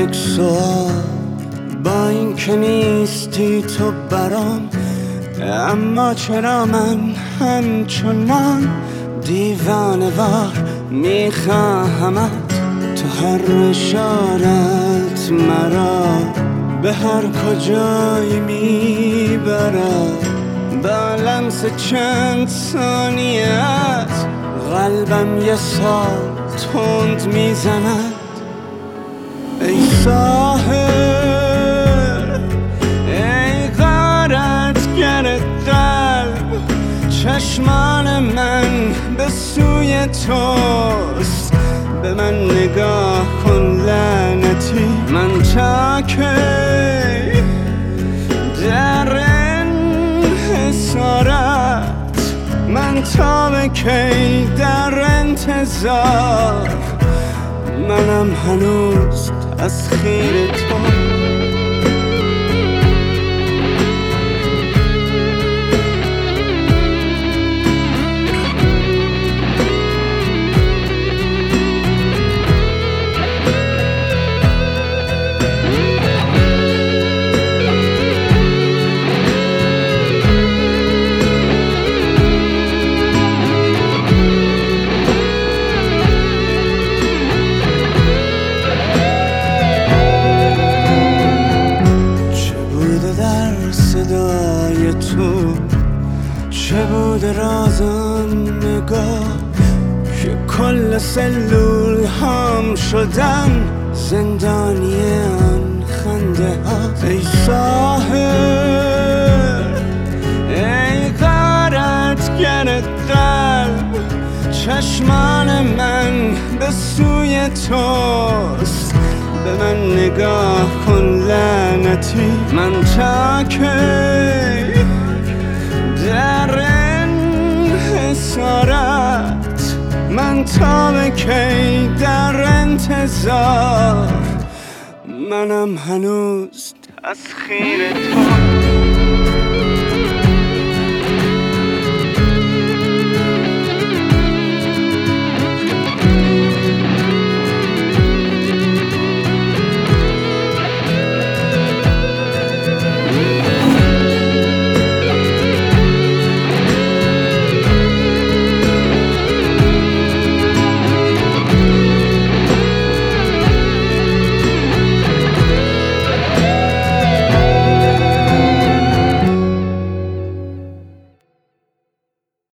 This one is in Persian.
یک سوال، با این که نیستی تو برام، اما چرا من همچنان دیوانه وار میخواهمت؟ تو هر اشارت مرا به هر کجایی میبرد، با لمس چند ثانیت قلبم یه سال تند میزند. ای ساحل، ای غارتگر قلب، چشمان من به سوی توست. به من نگاه کن لعنتی، من تا کی در انحصارت، من تا به کی در انتظار، منم هنوز تسخیر تو. صدای تو چه بود رازم نگاه که کل سلول هم شدن زندانی آن خنده ها. ای ساحل، ای غارتگر قلب، چشمان من به سوی توست. به من نگاه کن لعنتی، من تا کی در انحصارت، من تا به کی در انتظار، منم هنوز تسخیر تو.